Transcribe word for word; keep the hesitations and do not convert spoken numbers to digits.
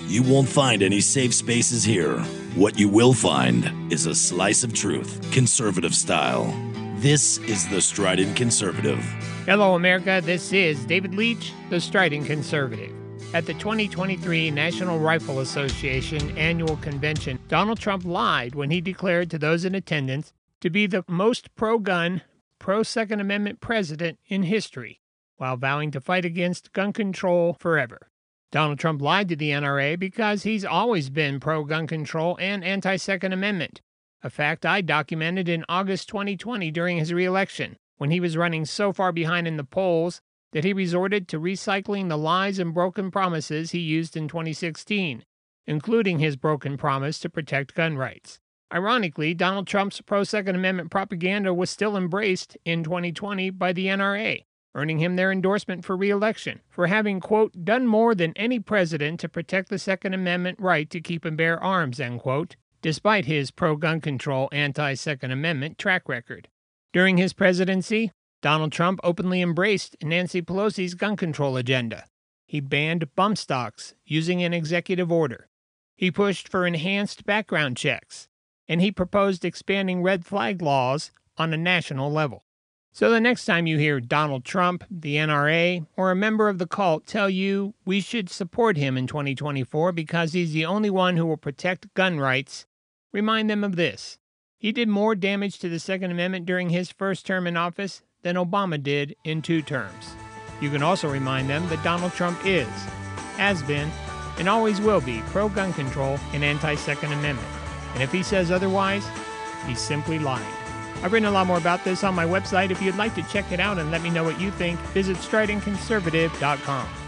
You won't find any safe spaces here. What you will find is a slice of truth, conservative style. This is The Strident Conservative. Hello, America. This is David Leach, The Strident Conservative. At the twenty twenty-three National Rifle Association annual convention, Donald Trump lied when he declared to those in attendance to be the most pro-gun, pro-Second Amendment president in history, while vowing to fight against gun control forever. Donald Trump lied to the N R A because he's always been pro-gun control and anti-Second Amendment, a fact I documented in August twenty twenty during his re-election, when he was running so far behind in the polls that he resorted to recycling the lies and broken promises he used in twenty sixteen, including his broken promise to protect gun rights. Ironically, Donald Trump's pro-Second Amendment propaganda was still embraced in twenty twenty by the N R A, earning him their endorsement for re-election for having, quote, done more than any president to protect the Second Amendment right to keep and bear arms, end quote, despite his pro-gun control, anti-Second Amendment track record. During his presidency, Donald Trump openly embraced Nancy Pelosi's gun control agenda. He banned bump stocks using an executive order. He pushed for enhanced background checks, and he proposed expanding red flag laws on a national level. So the next time you hear Donald Trump, the N R A, or a member of the cult tell you we should support him in twenty twenty-four because he's the only one who will protect gun rights, remind them of this. He did more damage to the Second Amendment during his first term in office than Obama did in two terms. You can also remind them that Donald Trump is, has been, and always will be pro-gun control and anti-Second Amendment. And if he says otherwise, he's simply lying. I've written a lot more about this on my website. If you'd like to check it out and let me know what you think, visit strident conservative dot com.